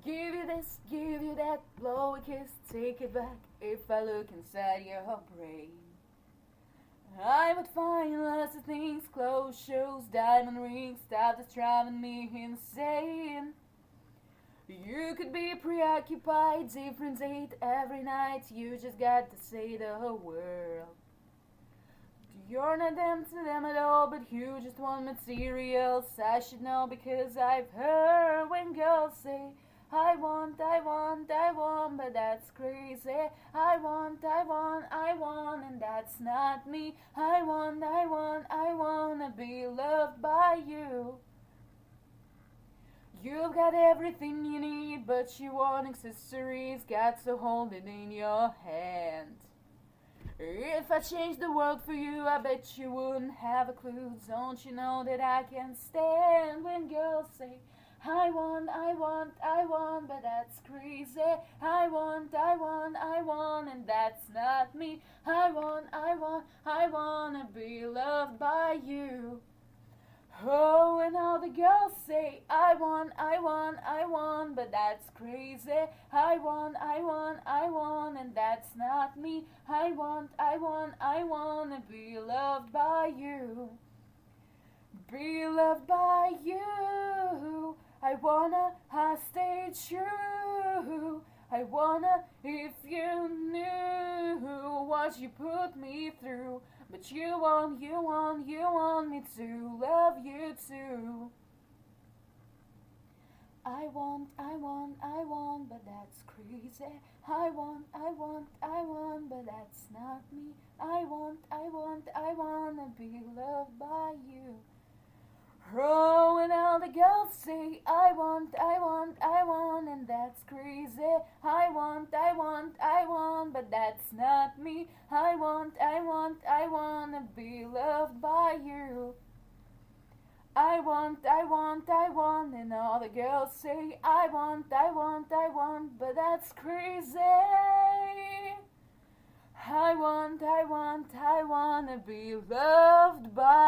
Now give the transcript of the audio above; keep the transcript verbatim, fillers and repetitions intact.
Give you this, give you that, blow a kiss, take it back. If I look inside your brain, I would find lots of things, clothes, shoes, diamond rings, stuff that's driving me insane. You could be preoccupied, different date every night. You just got to say the world. You're not them to them at all, but you just want materials. I should know because I've heard when girls say I want, I want, I want, but that's crazy. I want, I want, I want, and that's not me. I want, I want, I wanna be loved by you. You've got everything you need, but you want accessories. Got to hold it in your hand. If I changed the world for you, I bet you wouldn't have a clue. Don't you know that I can't stand when girls say I want, I want, I want, but that's crazy. I want, I want, I want, and that's not me. I want, I want, I wanna be loved by you. Oh, and all the girls say I want, I want, I want, but that's crazy. I want, I want, I want, and that's not me. I want, I want, I wanna be loved by you. Be loved by you. I wanna, I stay true. I wanna, if you knew what you put me through. But you want, you want, you want me to love you too. I want, I want, I want, but that's crazy. I want, I want, I want, but that's not me. I want, I want, I wanna be loved by you. Oh, and all the girls say I want, I want, I want, and that's crazy. I want, I want, I want, but that's not me. I want, I want, I wanna be loved by you. I want, I want, I want, and all the girls say I want, I want, I want, but that's crazy. I want, I want, I wanna be loved by